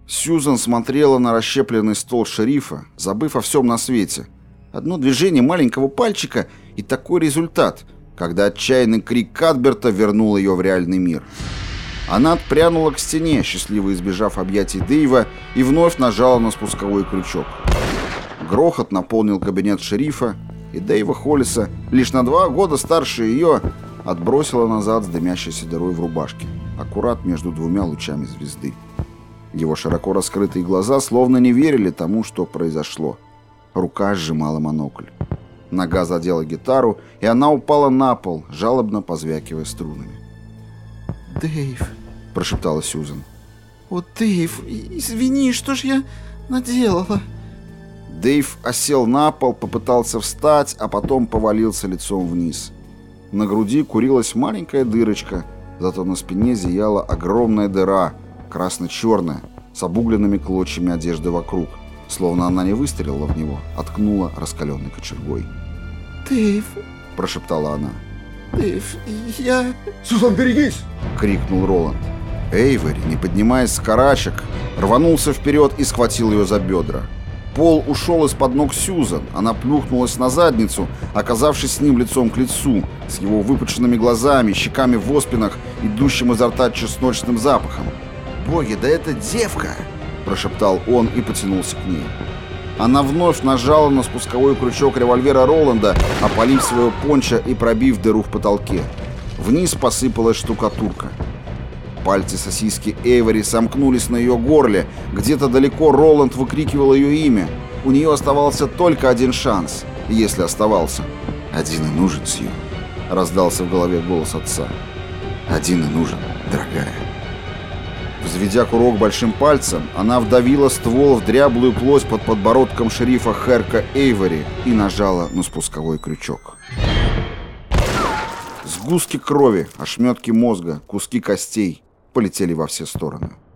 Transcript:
Сьюзан смотрела на расщепленный стол шерифа, забыв о всем на свете. Одно движение маленького пальчика и такой результат, когда отчаянный крик Кадберта вернул ее в реальный мир. Она отпрянула к стене, счастливо избежав объятий Дэйва, и вновь нажала на спусковой крючок. Грохот наполнил кабинет шерифа, и Дэйва Холлиса, лишь на 2 года старше ее, отбросила назад с дымящейся дырой в рубашке, аккурат между 2 лучами звезды. Его широко раскрытые глаза словно не верили тому, что произошло. Рука сжимала монокль. Нога задела гитару, и она упала на пол, жалобно позвякивая струнами. «Дэйв», — прошептала Сьюзан. «О, Дэйв, извини, что ж я наделала?» Дэйв осел на пол, попытался встать, а потом повалился лицом вниз. На груди курилась маленькая дырочка, зато на спине зияла огромная дыра, красно-черная, с обугленными клочьями одежды вокруг, словно она не выстрелила в него, а ткнула раскаленной кочергой. «Дэйв», — прошептала она. «Дэйв, я...» «Сьюзан, берегись!» — крикнул Роланд. Эйвори, не поднимаясь с карачек, рванулся вперед и схватил ее за бедра. Пол ушел из-под ног Сьюзан, она плюхнулась на задницу, оказавшись с ним лицом к лицу, с его выпученными глазами, щеками в оспинах, идущим изо рта чесночным запахом. «Боги, да это девка!» – прошептал он и потянулся к ней. Она вновь нажала на спусковой крючок револьвера Роланда, опалив своего понча и пробив дыру в потолке. Вниз посыпалась штукатурка. Пальцы сосиски Эйвори сомкнулись на ее горле. Где-то далеко Роланд выкрикивал ее имя. У нее оставался только один шанс, если оставался. «Один и нужен, Сью», — раздался в голове голос отца. «Один и нужен, дорогая». Взведя курок большим пальцем, она вдавила ствол в дряблую плоть под подбородком шерифа Херка Эйвори и нажала на спусковой крючок. Сгустки крови, ошметки мозга, куски костей полетели во все стороны.